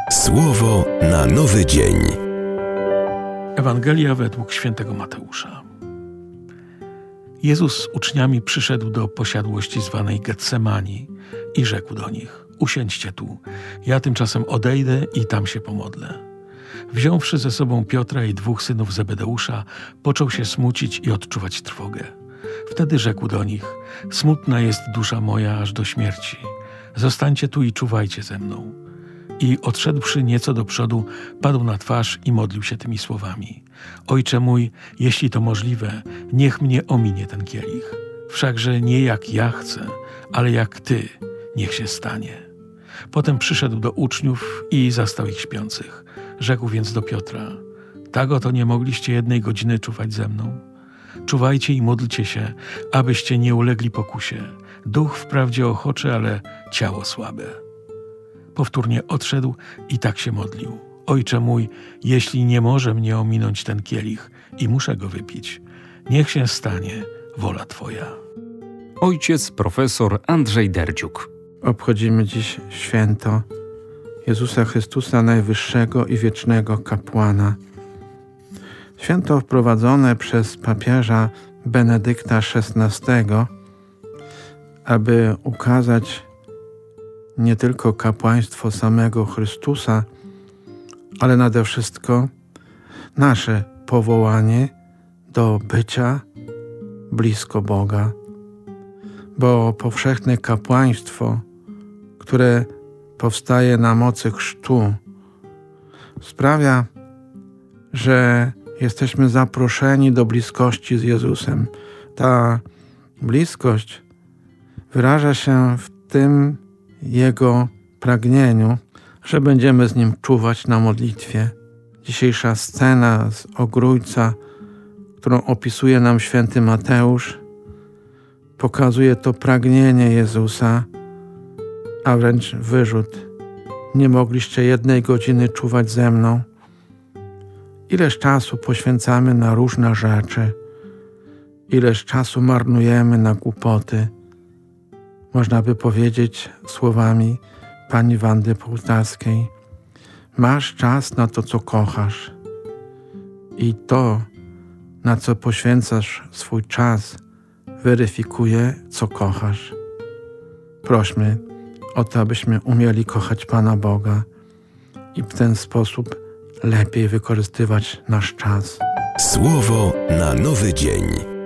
Słowo na nowy dzień. Ewangelia według świętego Mateusza. Jezus z uczniami przyszedł do posiadłości zwanej Getsemani i rzekł do nich: usiądźcie tu, ja tymczasem odejdę i tam się pomodlę. Wziąwszy ze sobą Piotra i 2 synów Zebedeusza, począł się smucić i odczuwać trwogę. Wtedy rzekł do nich: smutna jest dusza moja aż do śmierci. Zostańcie tu i czuwajcie ze mną. I odszedłszy nieco do przodu, padł na twarz i modlił się tymi słowami: Ojcze mój, jeśli to możliwe, niech mnie ominie ten kielich. Wszakże nie jak ja chcę, ale jak Ty, niech się stanie. Potem przyszedł do uczniów i zastał ich śpiących. Rzekł więc do Piotra: tak oto nie mogliście 1 godziny czuwać ze mną? Czuwajcie i módlcie się, abyście nie ulegli pokusie. Duch wprawdzie ochoczy, ale ciało słabe. Powtórnie odszedł i tak się modlił: Ojcze mój, jeśli nie może mnie ominąć ten kielich i muszę go wypić, niech się stanie wola Twoja. Ojciec profesor Andrzej Derdziuk. Obchodzimy dziś święto Jezusa Chrystusa, najwyższego i wiecznego kapłana. Święto wprowadzone przez papieża Benedykta XVI, aby ukazać nie tylko kapłaństwo samego Chrystusa, ale nade wszystko nasze powołanie do bycia blisko Boga. Bo powszechne kapłaństwo, które powstaje na mocy chrztu, sprawia, że jesteśmy zaproszeni do bliskości z Jezusem. Ta bliskość wyraża się w tym Jego pragnieniu, że będziemy z Nim czuwać na modlitwie. Dzisiejsza scena z Ogrójca, którą opisuje nam święty Mateusz, pokazuje to pragnienie Jezusa, a wręcz wyrzut: nie mogliście 1 godziny czuwać ze mną. Ileż czasu poświęcamy na różne rzeczy, ileż czasu marnujemy na głupoty. Można by powiedzieć słowami pani Wandy Połtawskiej: masz czas na to, co kochasz, i to, na co poświęcasz swój czas, weryfikuje, co kochasz. Prośmy o to, abyśmy umieli kochać Pana Boga i w ten sposób lepiej wykorzystywać nasz czas. Słowo na nowy dzień.